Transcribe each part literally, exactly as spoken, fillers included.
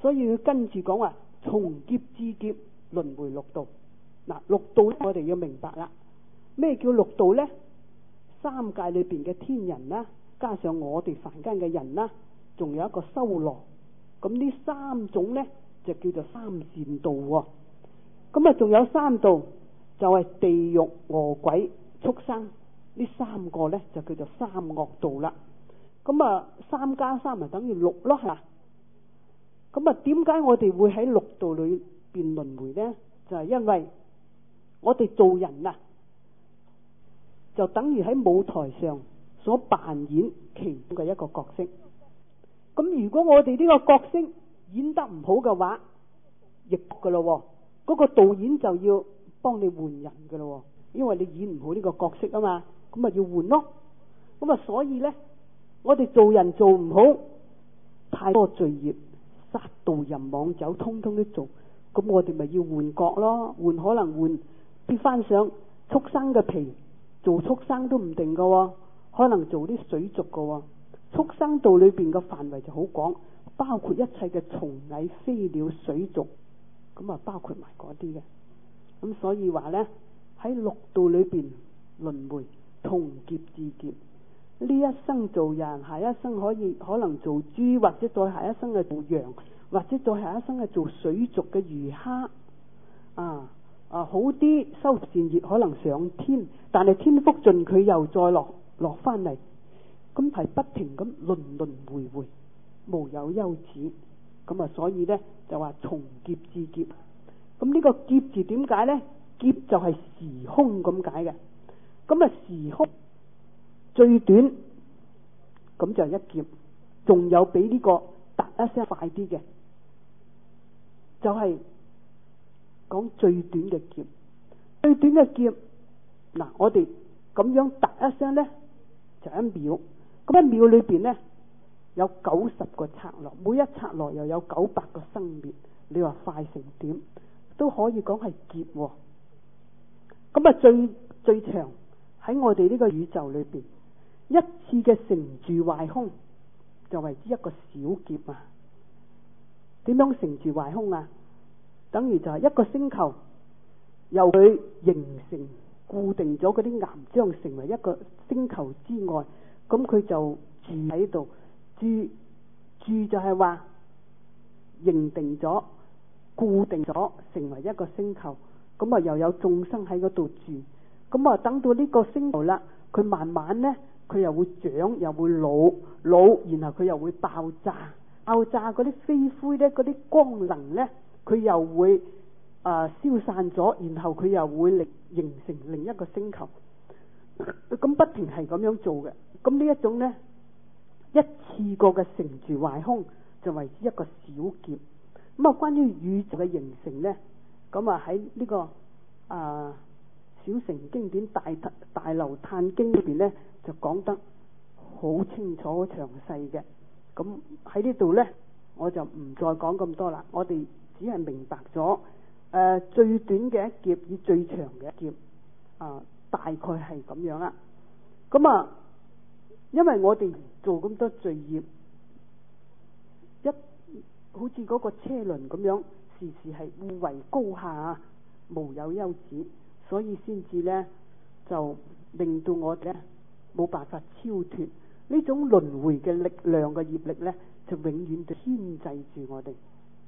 所以佢跟住講話從劫至劫輪迴六道。嗱，六道咧我哋要明白啦。咩叫六道呢？三界裏邊嘅天人啦，加上我哋凡間嘅人啦，仲有一個修羅。咁呢三種呢，就叫做三善道喎。咁啊，仲有三道就係地獄、餓鬼、畜生。呢三個呢，就叫做三惡道啦。咁啊，三加三咪等於六咯，係嘛？咁啊，點解我哋會喺六道裏邊輪迴呢？就係因為我哋做人啊，就等於喺舞台上所扮演其中嘅一個角色。咁如果我哋呢個角色演得唔好嘅話，亦噶咯，嗰個導演就要幫你換人噶咯，因為你演唔好呢個角色啊嘛，咁咪要換咯。咁啊，所以呢，我哋做人做唔好，太多罪孽，殺盜淫妄酒，通通都做。咁我哋咪要換角咯，換可能換貼翻上畜生嘅皮，做畜生都唔定噶，可能做啲水族噶。畜生道裏邊嘅範圍就好廣，包括一切嘅蟲蟻、飛鳥、水族，咁啊包括埋嗰啲嘅。咁所以話呢，喺六道裏邊輪迴，從劫至劫。呢一生做人，下一生可以可能做豬，或者再下一生係做羊，或者再下一生係做水族嘅魚蝦。啊啊，好啲修善業可能上天，但係天福盡佢又再落落翻嚟。咁係不停咁輪輪迴迴，無有休止。咁啊，所以呢，就話從劫至劫。咁呢個劫字點解呢？劫就係時空咁解嘅。咁啊，時空最短，咁就一劫。仲有比呢個突一聲快啲嘅，就係講最短嘅劫。最短嘅劫，嗱，我哋咁樣突一聲呢，就一秒。咁一秒裏邊呢，有九十個剎那，每一剎那又有九百個生滅。你話快成點，都可以講係劫。咁啊，最最長喺我哋呢個宇宙裏邊，一次嘅成住壞空就為之一個小劫啊。點樣成住壞空啊？等於就係一個星球由佢形成固定咗嗰啲岩漿，成為一個星球之外。咁佢就住喺度，住住就係話認定咗、固定咗，成為一個星球。咁啊，又有眾生喺嗰度住。咁啊，等到呢個星球啦，佢慢慢呢，佢又會長，又會老老，然後佢又會爆炸，爆炸嗰啲飛灰呢，嗰啲光能呢，佢又會啊、呃、消散咗，然後佢又會另形成另一個星球。咁不停係咁樣做嘅。咁呢一種呢，一次過嘅成住壞空就為之一個小劫。咁啊，關於宇宙嘅形成呢，咁啊喺呢個啊小乘經典大大流嘆經裏邊呢，就講得好清楚、好詳細嘅。咁喺呢度呢，我就唔再講咁多啦。我哋只係明白咗誒、呃、最短嘅一劫與最長嘅一劫啊、呃，大概係咁樣啦。咁啊。因為我哋做咁多罪業，一好似嗰個車輪咁樣，時時係互為高下，無有休止，所以先至呢，就令到我哋呢冇辦法超脫呢種輪迴嘅力量嘅業力呢，就永遠就牽制住我哋。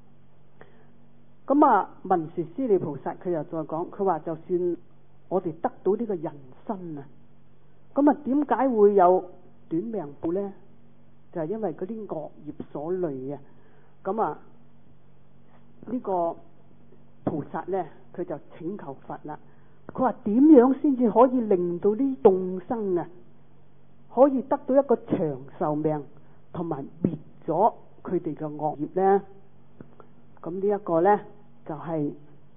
咁啊，文殊師利菩薩佢又再講，佢話就算我哋得到呢個人身啊，咁啊點解會有短命報呢？就係因為嗰啲惡業所累啊。咁啊呢個菩薩呢，佢就請求佛啦。佢話點樣先至可以令到啲眾生啊可以得到一個長壽命，同埋滅咗佢哋嘅惡業呢？咁呢一個呢，就係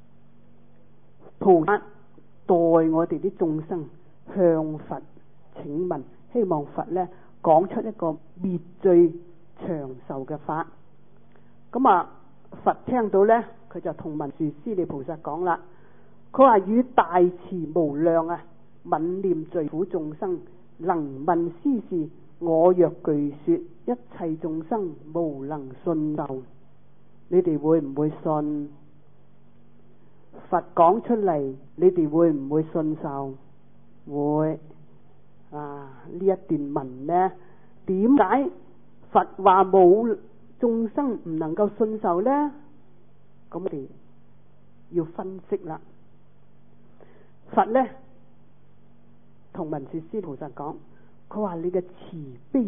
菩薩代我哋啲眾生向佛請問，希望佛呢講出一個滅罪長壽嘅法。咁啊，佛聽到呢，佢就同文殊師利菩薩講啦。佢話與大慈無量啊，憫念罪苦眾生，能聞斯事，我若具說，一切眾生無能信受。 你哋會唔會信？佛講出嚟，你哋會唔會信受？會。啊，呢一段文呢，點解佛話冇眾生唔能夠信受呢？咁我哋要分析啦。佛呢同文殊師菩薩講，佢話你嘅慈悲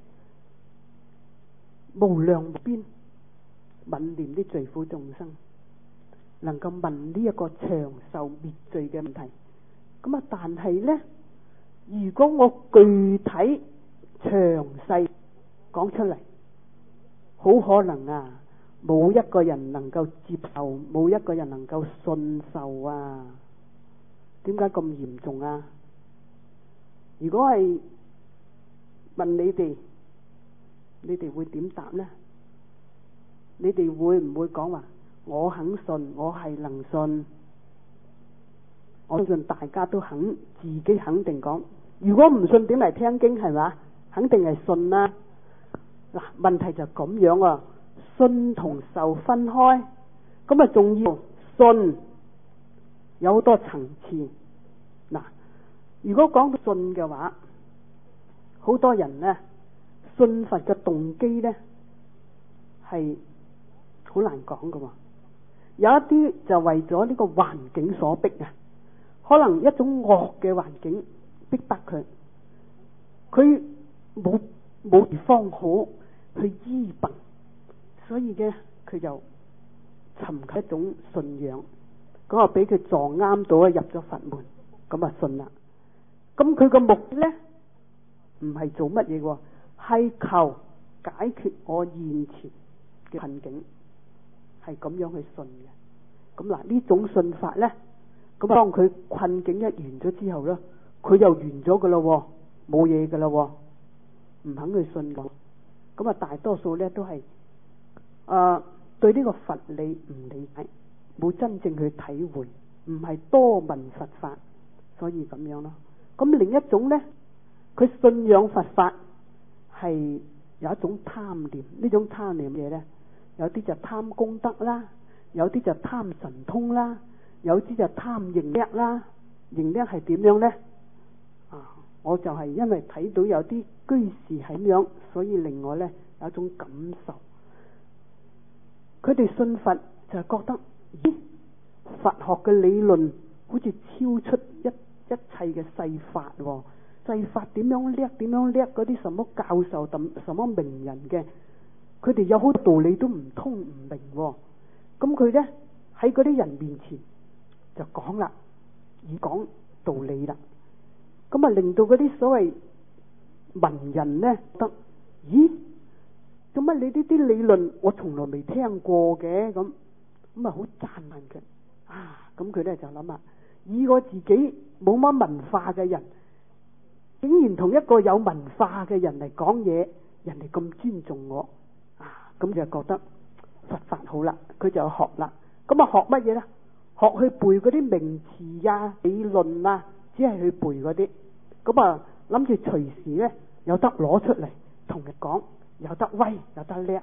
無量無邊，憫念啲罪苦眾生，能夠問呢一個長壽滅罪嘅問題。咁啊，但係呢，如果我具體詳細講出嚟，好可能啊，冇一個人能夠接受，冇一個人能夠信受啊。點解咁嚴重啊？如果係問你哋，你哋會點答呢？你哋會唔會講話我肯信，我係能信？我相信大家都肯自己肯定講，如果唔信點嚟聽經係嘛？肯定係信啦。嗱，問題就咁樣啊，信同受分開，咁啊仲要信有好多層次。嗱，如果講到信嘅話，好多人呢信佛嘅動機呢係好難講噶。有一啲就為咗呢個環境所逼啊，可能一種惡嘅環境逼迫佢，佢冇冇地方好去醫病，所以呢佢就尋求一種信仰，咁啊俾佢撞啱到啊，入咗佛門，咁啊信啦。咁佢個目的呢唔係做乜嘢喎，係求解決我現前嘅困境，係咁樣去信嘅。咁嗱，呢種信法呢，咁當佢困境一完咗之後呢，佢就完咗噶啦，冇嘢噶啦，唔肯去信嘅。咁啊，大多數呢都係啊對呢個佛理唔理解，冇真正去體會，唔係多聞佛法，所以咁樣咯。咁另一種呢，佢信仰佛法係有一種貪念，呢種貪念嘢呢，有啲就貪功德啦，有啲就貪神通啦，有啲就貪認叻啦。認叻係點樣呢？啊，我就係因為睇到有啲居士係咁樣，所以令我呢有一種感受。佢哋信佛就係覺得，咦，佛學嘅理論好似超出一一切嘅世法喎。世法點樣叻？點樣叻？嗰啲什麼教授、什麼名人嘅，佢哋有好多道理都唔通唔明。咁佢呢喺嗰啲人面前就講啦，以講道理啦。咁啊，令到嗰啲所謂文人呢覺得，咦，做乜你呢啲理論我從來未聽過嘅？咁咁啊，好讚歎佢啊！咁佢呢就諗啊，以我自己冇乜文化嘅人，竟然同一個有文化嘅人嚟講嘢，人哋咁尊重我啊，咁就覺得佛法好啦，佢就學啦。咁啊學乜嘢呢？學去背嗰啲名詞啊、理論啊，只係去背嗰啲。咁啊諗住隨時呢有得攞出嚟同人講，有得威，有得叻。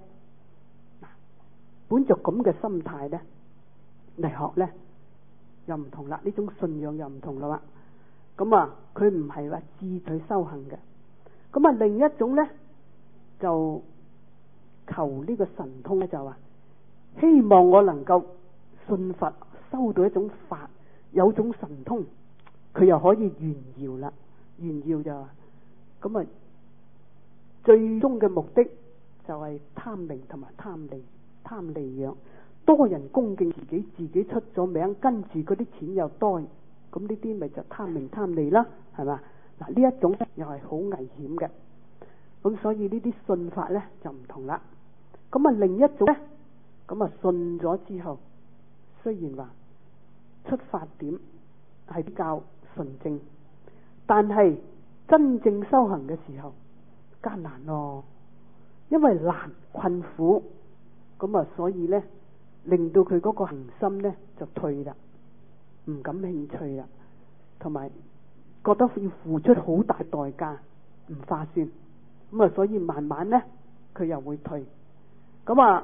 本着咁嘅心態呢嚟學呢，又唔同啦，呢種信仰又唔同啦。咁啊，佢唔係話自取修行嘅。咁啊，另一種呢，就求呢個神通呢，就話希望我能夠信佛，收到一種法，有種神通，佢又可以炫耀啦。炫耀就話咁啊，最終嘅目的就係貪名同埋貪利，貪利養，多人恭敬自己，自己出咗名，跟住嗰啲錢又多。咁呢啲咪就貪名貪利啦，係嘛？嗱，呢一種咧又係好危險嘅。咁所以呢啲信法咧就唔同啦。咁啊另一種咧，咁啊信咗之後，雖然話出發點係比較純正，但係真正修行嘅時候艱難咯，因為難困苦，咁啊所以咧令到佢嗰個恒心咧就退啦。唔感興趣啦，同埋覺得要付出好大代價，唔划算，咁啊，所以慢慢呢，佢又會退。咁啊，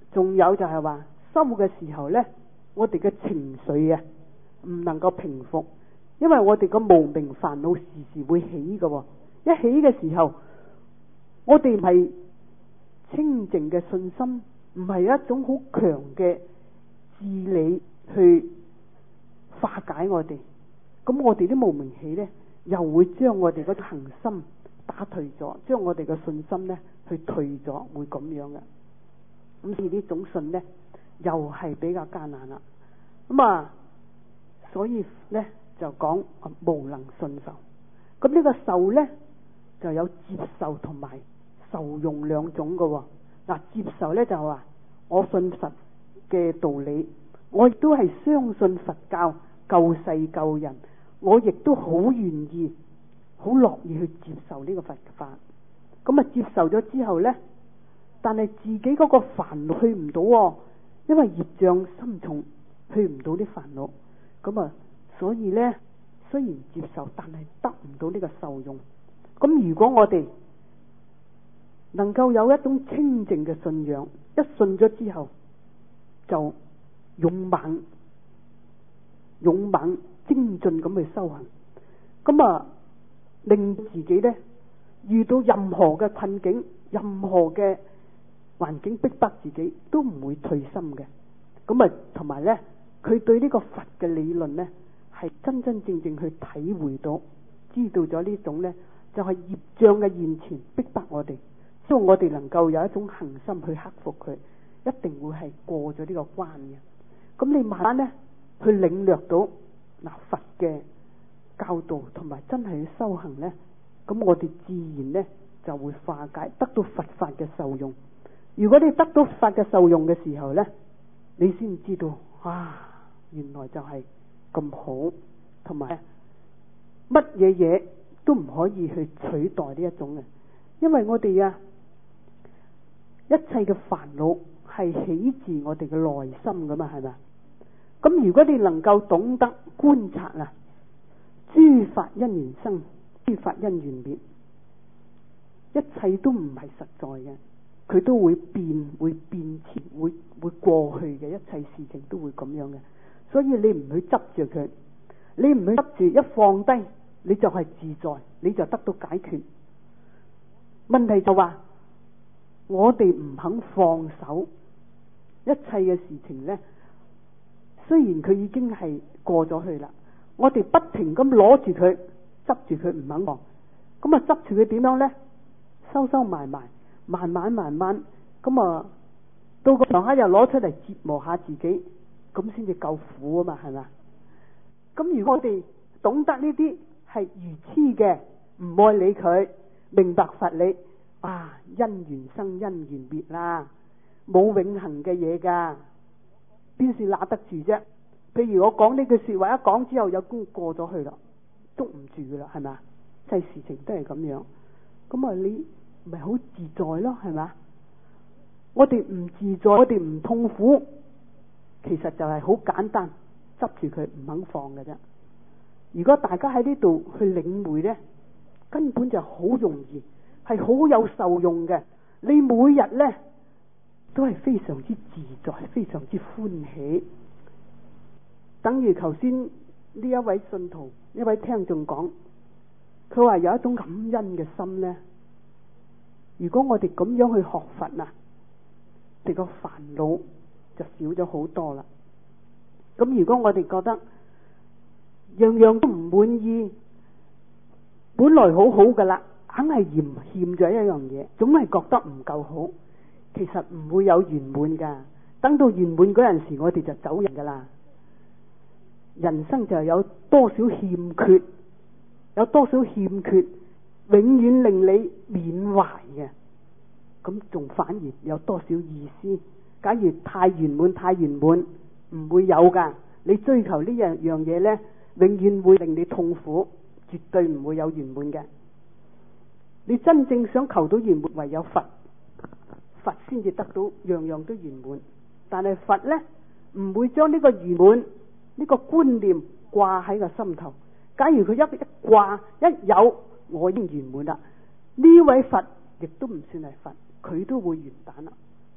仲有就係話修嘅時候呢，我哋嘅情緒啊唔能夠平復，因為我哋個無明煩惱時時會起嘅，一起嘅時候，我哋唔係清淨嘅信心，唔係一種好強嘅智理去化解我哋，咁我哋啲無明起呢，又會將我哋嗰恒心打退咗，將我哋嘅信心呢去退咗，會咁樣嘅。咁所以呢種信呢，又係比較艱難啦。咁啊，所以呢就講無能信受。咁呢個受呢，就有接受同埋受用兩種嘅。嗱，接受呢就話我信佛嘅道理，我亦都係相信佛教救世救人，我亦都好願意、好樂意去接受呢個佛法。咁啊，接受咗之後呢，但係自己嗰個煩惱去唔到，因為業障深重，去唔到啲煩惱。咁啊，所以呢，雖然接受，但係得唔到呢個受用。咁如果我哋能夠有一種清淨嘅信仰，一信咗之後就勇猛、勇猛精進咁去修行，咁啊令自己呢遇到任何嘅困境、任何嘅環境逼迫自己，都唔會退心嘅。咁啊，同埋呢，佢對呢個佛嘅理論呢，係真真正正去體會到，知道咗呢種呢，就係業障嘅現前逼迫我哋，所以我哋能夠有一種恒心去克服佢，一定會係過咗呢個關嘅。咁你慢慢呢，去領略到嗱佛嘅教導，同埋真係去修行呢，咁我哋自然呢就會化解，得到佛法嘅受用。如果你得到佛嘅受用嘅時候呢，你先知道啊，原來就係咁好，同埋乜嘢嘢都唔可以去取代呢一種嘅，因為我哋啊一切嘅煩惱係起自我哋嘅內心噶嘛，係咪？咁如果你能夠懂得觀察啊，諸法因緣生，諸法因緣滅，一切都唔係實在嘅，佢都會變，會變遷，會會過去嘅，一切事情都會咁樣嘅。所以你唔去執住佢，你唔去執住，一放低你就係自在，你就得到解決。問題就話我哋唔肯放手，一切嘅事情呢，雖然佢已經係過咗去啦，我哋不停咁攞住佢，執住佢唔肯放，咁啊執住佢點樣呢？收收埋埋，慢慢慢慢，咁啊到個上下又攞出嚟折磨下自己，咁先至夠苦啊嘛，係咪？咁如果我哋懂得呢啲係愚痴嘅，唔愛理佢，明白佛理，啊因緣生因緣滅啦，冇永恆嘅嘢噶，邊是拿得住啫？譬如我講呢句說話，一講之後有功過咗去啦，捉唔住噶啦，係咪？即係事情都係咁樣，咁啊你咪好自在咯，係咪？我哋唔自在，我哋唔痛苦，其實就係好簡單，執住佢唔肯放嘅啫。如果大家喺呢度去領會呢，根本就好容易，係好有受用嘅。你每日呢都係非常之自在，非常之歡喜。等於頭先呢一位信徒，一位聽眾講，佢話有一種感恩嘅心呢。如果我哋咁樣去學佛啊，我哋個煩惱就少咗好多啦。咁如果我哋覺得樣樣都唔滿意，本來好好噶啦，硬係嫌欠咗一樣嘢，總係覺得唔夠好，其實唔會有圓滿噶。等到圓滿嗰陣時，我哋就走人噶啦。人生就有多少欠缺，有多少欠缺，永遠令你緬懷嘅，咁仲反而有多少意思？假如太圓滿太圓滿，唔會有噶。你追求呢樣樣嘢呢，永遠會令你痛苦，絕對唔會有圓滿嘅。你真正想求到圓滿，唯有佛，佛先至得到樣樣都圓滿。但係佛呢，唔會將呢個圓滿呢個觀念掛喺個心頭。假如佢一一掛一有，我已經圓滿啦。呢位佛亦都唔算係佛，佢都會完蛋啦。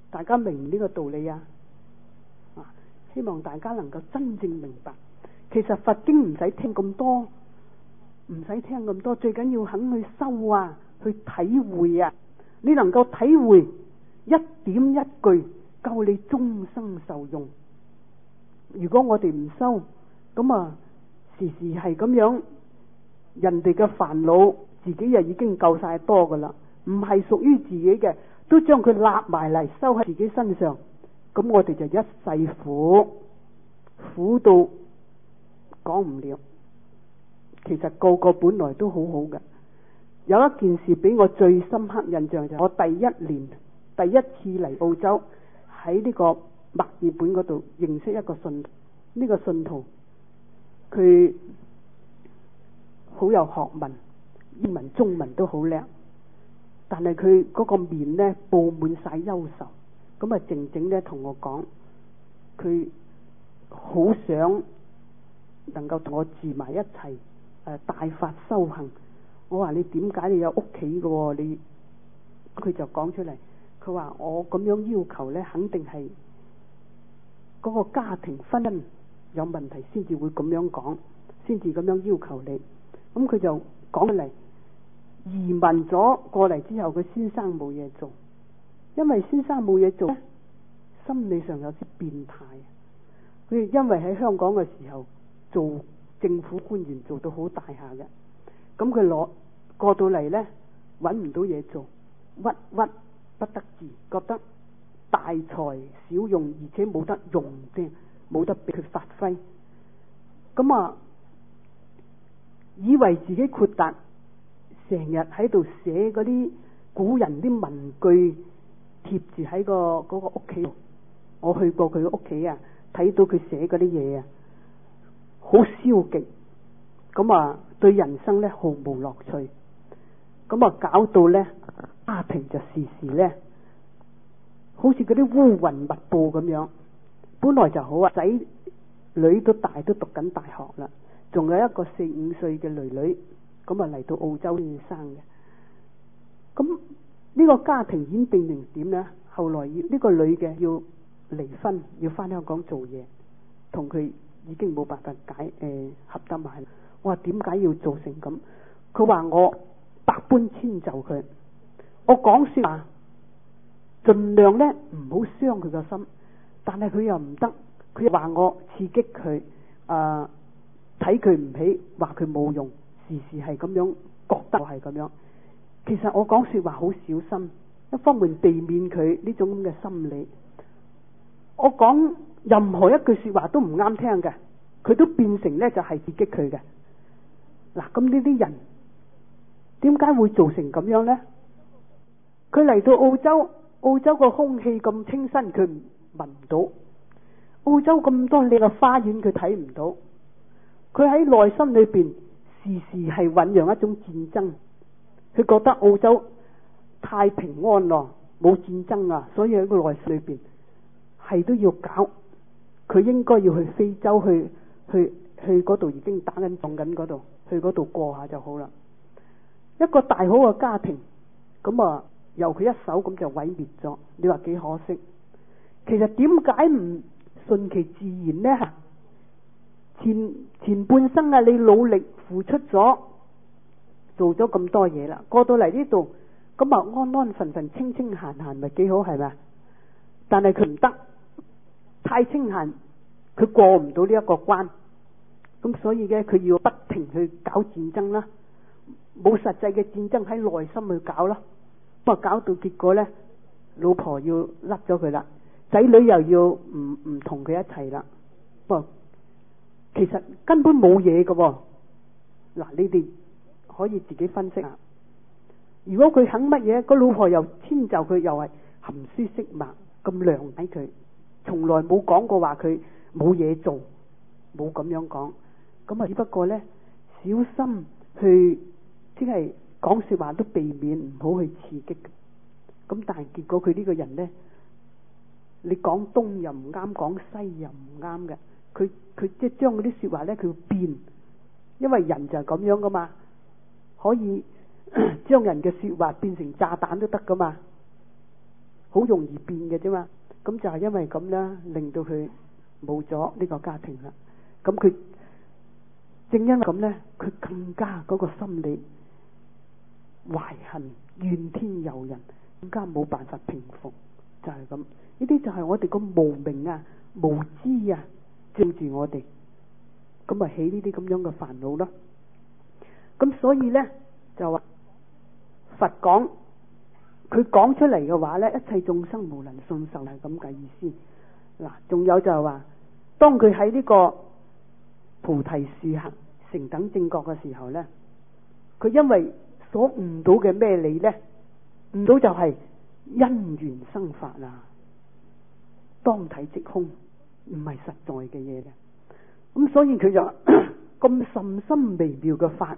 大家明呢個道理啊？啊，希望大家能夠真正明白。其實佛經唔使聽咁多，唔使聽咁多，最緊要肯去修啊，去體會啊。你能夠體會一點一句，夠你終生受用。如果我哋唔修，咁啊時時係咁樣，人哋嘅煩惱自己又已經夠晒多噶啦，唔係屬於自己嘅，都將佢納埋嚟收喺自己身上，咁我哋就一世苦，苦到講唔了。其實個個本來都好好嘅。有一件事俾我最深刻印象，就係我第一年第一次嚟澳洲，喺呢個墨爾本嗰度認識一個信徒。呢個信徒佢好有學問，英文中文都好叻，但係佢嗰個面呢布滿晒憂愁，咁啊靜靜咧同我講，佢好想能夠同我住埋一齊，誒大法修行。我話你點解你有屋企嘅？你佢就講出嚟，佢話我咁樣要求呢，肯定係嗰個家庭婚姻有問題先至會咁樣講，先至咁樣要求你。咁佢就講出嚟，移民咗過嚟之後，佢先生冇嘢做，因為先生冇嘢做，心理上有啲變態。佢因為喺香港嘅時候做政府官員做到好大下嘅。咁佢攞過到嚟呢，揾唔到嘢做，鬱鬱不得志，覺得大材小用，而且冇得用啫，冇得俾佢發揮。咁啊，以為自己豁達，成日喺度寫嗰啲古人啲文句，貼住喺個嗰個屋企度。我去過佢嘅屋企啊，睇到佢寫嗰啲嘢啊，好消極。咁啊，對人生咧毫無樂趣，咁啊搞到咧家庭就時時咧，好似嗰啲烏雲密布咁樣。本來就好啊，仔女都大都讀緊大學啦，仲有一個四五歲嘅女女，咁啊嚟到澳洲先生嘅。咁呢個家庭演變成點呢？後來要呢個女嘅要離婚，要翻香港做嘢，同佢已經冇辦法解誒、呃、合得埋。我話點解要做成咁？佢話我百般遷就佢，我講說話盡量咧唔好傷佢個心，但係佢又唔得，佢又話我刺激佢，誒睇佢唔起，話佢冇用，時時係咁樣覺得我係咁樣。其實我講說話好小心，一方面避免佢呢種咁嘅心理。我講任何一句說話都唔啱聽嘅，佢都變成咧就係刺激佢嘅。嗱，咁呢啲人點解會做成咁樣呢？佢嚟到澳洲，澳洲個空氣咁清新，佢聞唔到；澳洲咁多靚嘅花園，佢睇唔到。佢喺內心裏邊時時係醞釀一種戰爭。佢覺得澳洲太平安咯，冇戰爭啊，所以喺個內心裏邊係都要搞。佢應該要去非洲，去去去嗰度已經打緊仗緊嗰度。去嗰度過下就好啦。一個大好嘅家庭，咁啊由佢一手咁就毀滅咗。你話幾可惜？其實點解唔順其自然呢？前前半生啊，你努力付出咗，做咗咁多嘢啦，過到嚟呢度，咁啊安安分分、清清閒閒，咪幾好係咪？但係佢唔得，太清閒，佢過唔到呢一個關。咁所以咧，佢要不停去搞戰爭啦，冇實際嘅戰爭喺內心去搞啦，不過搞到結果咧，老婆要甩咗佢啦，仔女又要唔唔同佢一齊啦。不過其實根本冇嘢㗎喎。嗱，你哋可以自己分析下。如果佢肯乜嘢，個老婆又遷就佢，又係含書識墨咁諒解佢，從來冇講過話佢冇嘢做，冇咁樣講。咁啊，只不過咧，小心去，即係講說話都避免唔好去刺激。咁但係結果佢呢個人咧，你講東又唔啱，講西又唔啱嘅。佢佢即係將嗰啲說話咧，佢會變，因為人就係咁樣噶嘛，可以將人嘅說話變成炸彈都得噶嘛。 好容易變嘅啫嘛。咁就係因為咁啦，令到佢冇咗呢個家庭啦。咁佢正因為咁咧，佢更加嗰個心理懷恨怨天尤人，更加冇辦法平復，就係咁。呢啲就係我哋個無明啊、無知啊，佔住我哋，咁咪起呢啲咁樣嘅煩惱咯。咁所以咧就話佛講，佢講出嚟嘅話咧，一切眾生無能信受，係咁嘅意思。嗱，仲有就係話，當佢喺呢個菩提樹下成等正覺嘅時候咧，佢因為所悟到嘅咩理咧，悟到就係因緣生法啊，當體即空，唔係實在嘅嘢嘅。咁所以佢就咁甚深微妙嘅法，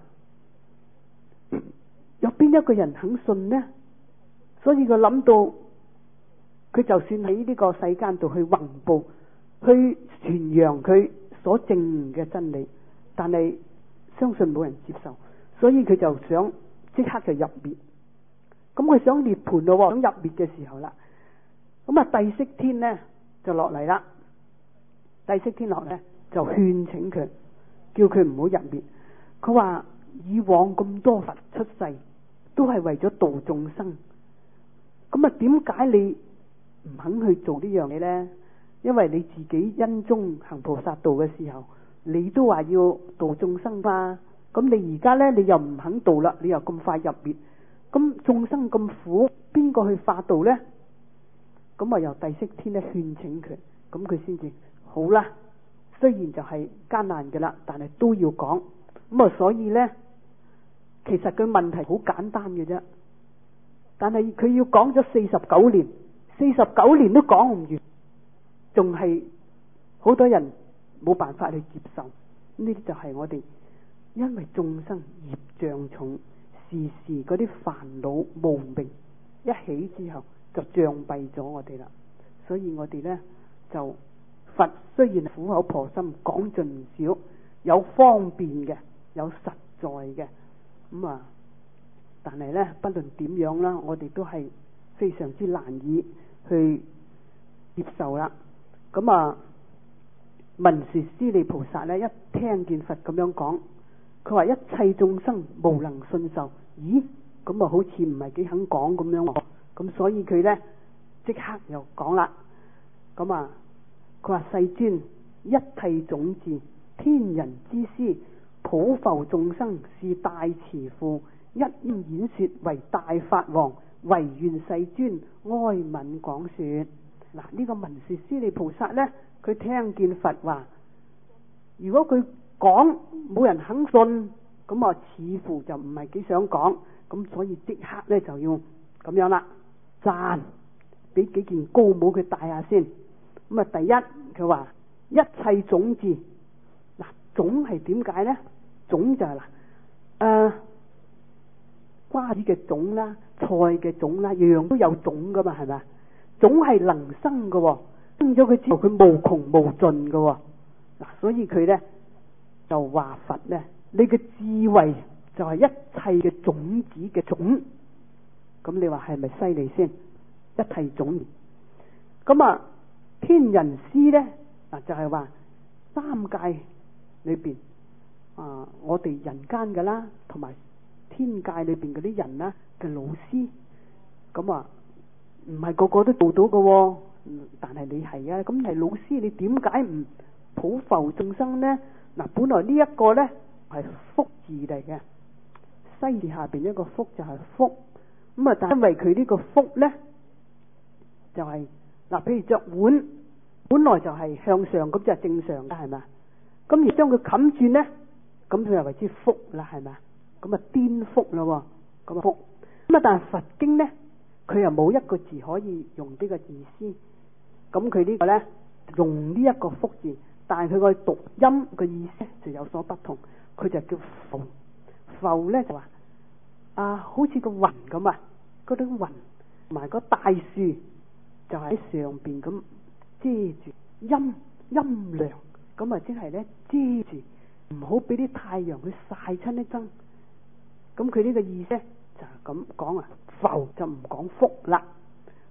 有邊一個人肯信呢？所以佢諗到，佢就算喺呢個世間度去弘布、去傳揚佢所證嘅真理，但係相信冇人接受，所以佢就想即刻就入滅。咁佢想涅槃咯，想入滅嘅時候啦，咁啊帝釋天呢就落嚟啦。帝釋天落嚟就勸請佢，叫佢唔好入滅。佢話以往咁多佛出世，都係為咗度眾生。咁啊，點解你唔肯去做呢樣嘢呢？因為你自己因中行菩薩道嘅時候，你都話要度眾生嘛。咁你而家呢，你又唔肯度啦，你又咁快入滅，咁眾生咁苦，邊個去化度呢？咁啊，由帝釋天咧勸請佢，咁佢先至好啦。雖然就係艱難嘅啦，但係都要講。咁啊，所以呢，其實佢問題好簡單嘅啫。但係佢要講咗四十九年，四十九年都講唔完，仲係好多人冇辦法去接受。呢啲就係我哋因為眾生業障重，時時嗰啲煩惱無明一起之後，就障蔽咗我哋啦。所以我哋呢，就佛雖然苦口婆心講盡唔少，有方便嘅，有實在嘅，咁啊。但係咧，不論點樣啦，我哋都係非常之難以去接受啦。咁啊，文殊師利菩薩咧，一聽見佛咁樣講，佢話一切眾生無能信受。咦，咁啊，好似唔係幾肯講咁樣喎。咁所以佢咧即刻又講啦。咁啊，佢話世尊，一切種智，天人之師，普浮眾生，是大慈父。一因演說為大法王，唯願世尊哀憫廣說。嗱，呢個文殊師利菩薩呢，佢聽見佛話，如果佢講冇人肯信，咁啊似乎就唔係幾想講，咁所以即刻呢就要咁樣啦，讚，俾幾件高帽佢戴下先。咁啊，第一佢話一切種智，嗱，種係點解呢？種就係、是、嗱，誒、呃。瓜子嘅種啦，菜嘅種啦，樣樣都有種噶嘛，係咪？種係能生嘅，生咗佢之後佢無窮無盡嘅。嗱，所以佢咧就話佛咧，你嘅智慧就係一切嘅種子嘅種。咁你話係咪犀利先？一切種。咁啊，天人師咧嗱就係話三界裏邊啊，我哋人間噶啦，同埋天界裏邊嗰啲人啦嘅老師，咁啊唔係個個都做到嘅，但係你係啊，咁係老師，你點解唔普浮眾生呢？嗱，本來呢一個呢係福字嚟嘅，西字下邊一個福就係福，咁啊，但係因為佢呢個福呢，就係、是、嗱，譬如着碗，本來就係向上，咁就係正常嘅，係咪？咁而將佢冚住呢，咁佢就為之福啦，係咪？咁啊顛覆咯，咁啊福，咁啊但係佛經呢，佢又冇一個字可以用呢個意思，咁佢呢個呢，用呢一個福字，但係佢個讀音個意思就有所不同，佢就叫浮，浮呢就話啊好似個雲咁啊，嗰啲雲同埋個大樹就喺上邊咁遮住陰陰涼，咁啊即係呢遮住，唔好俾啲太陽去曬親一爭。咁佢呢個意思就係咁講啊，浮就唔講福啦，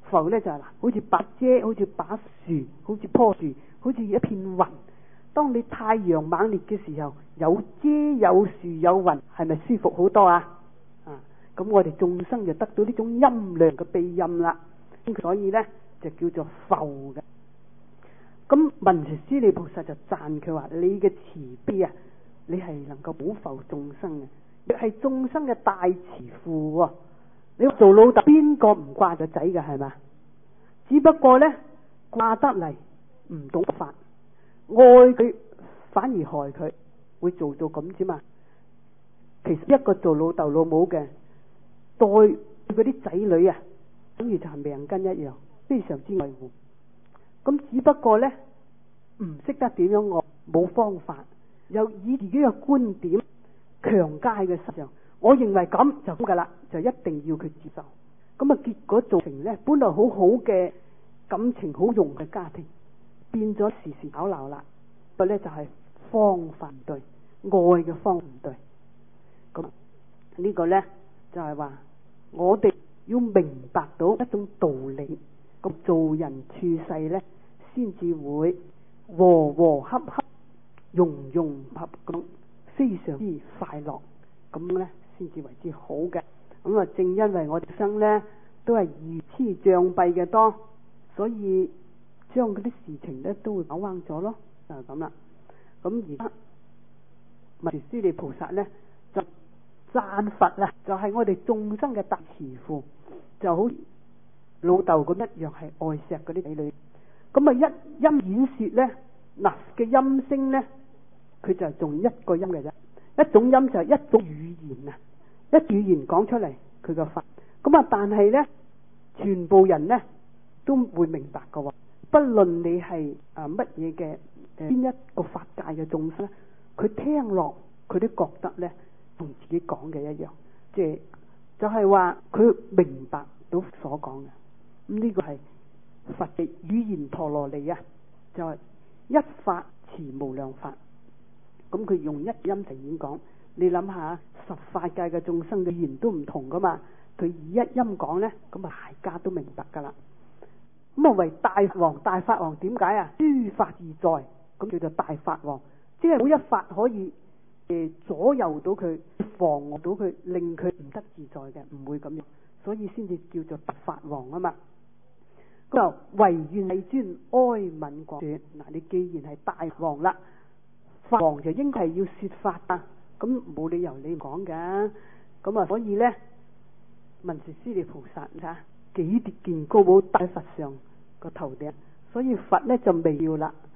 浮咧就係、是、嗱，好似把遮，好似把樹，好似棵樹，好似一片雲。當你太陽猛烈嘅時候，有遮有樹有雲，係咪舒服好多啊？啊，咁我哋眾生就得到呢種陰涼嘅庇蔭啦。所以咧就叫做浮嘅。咁文殊師利菩薩就讚佢話：你嘅慈悲啊，你係能夠保浮眾生嘅，亦係眾生嘅大慈父喎。你做老豆邊個唔掛個仔嘅係嘛？只不過咧掛得嚟唔懂法，愛佢反而害佢，會做到咁啫嘛。其實一個做老豆老母嘅，對嗰啲仔女啊，等於就係命根一樣，非常之愛護。咁只不過咧唔識得點樣愛，冇方法，又以自己嘅觀點強加喺佢身上。我認為咁就咁噶啦，就一定要佢接受。咁啊，結果造成咧本來好好嘅感情好融嘅家庭，變咗時時吵鬧啦。個咧就係方法唔對，愛嘅方唔對。咁呢個咧就係話我哋要明白到一種道理，咁做人處世咧先至會和和洽洽、融融合合，非常之快樂。咁咧先至為之好嘅。咁啊，正因為我哋生咧都係愚癡障蔽嘅多，所以將嗰啲事情咧都會搞彎咗咯，就係咁啦。咁而家文殊師利菩薩咧就讚佛啦，就係、是、我哋眾生嘅大慈父，就好老豆咁一樣係愛錫嗰啲仔女。咁啊，一音演說咧，嗱嘅音聲咧，佢就係仲一個音嘅啫。一種音就係一種語言啊，一語言講出嚟佢個法。咁啊，但係咧，全部人咧都會明白噶。不論你係啊乜嘢嘅誒邊一個法界嘅眾生，佢聽落佢都覺得咧同自己講嘅一樣，即係就係話佢明白到所講嘅。咁呢個係佛嘅語言陀羅尼啊，就係、是、一法持無量法。咁佢用一音嚟演講，你諗下十法界嘅眾生嘅語言都唔同噶嘛，佢以一音講咧，咁啊大家都明白噶啦。咁啊為大王，大法王點解啊？諸法自在，咁叫做大法王，即係冇一法可以誒左右到佢，妨礙到佢，令佢唔得自在嘅，唔會咁樣，所以先至叫做大法王啊嘛。咁就唯願世尊哀憫廣說，嗱，你既然係大王啦，法王就應該係要說法啊，咁冇理由你講㗎。咁啊，所以咧，文殊師利菩薩啊，幾跌見高帽戴佛上個頭頂，所以佛咧就微妙啦。